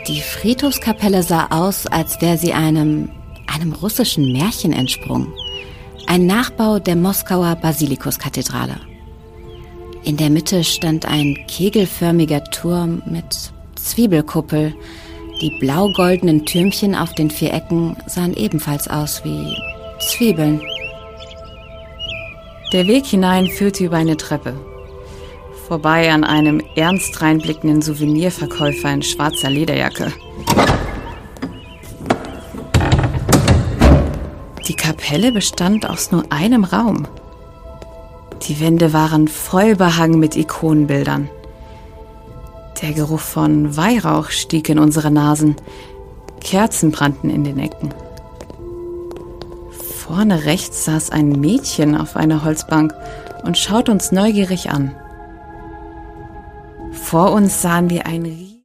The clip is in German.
Die Friedhofskapelle sah aus, als wäre sie einem russischen Märchen entsprungen. Ein Nachbau der Moskauer Basilikuskathedrale. In der Mitte stand ein kegelförmiger Turm mit Zwiebelkuppel. Die blau-goldenen Türmchen auf den 4 Ecken sahen ebenfalls aus wie Zwiebeln. Der Weg hinein führte über eine Treppe. Vorbei an einem ernst reinblickenden Souvenirverkäufer in schwarzer Lederjacke. Die Kapelle bestand aus nur einem Raum. Die Wände waren voll behangen mit Ikonenbildern. Der Geruch von Weihrauch stieg in unsere Nasen. Kerzen brannten in den Ecken. Vorne rechts saß ein Mädchen auf einer Holzbank und schaut uns neugierig an. Vor uns sahen wir ein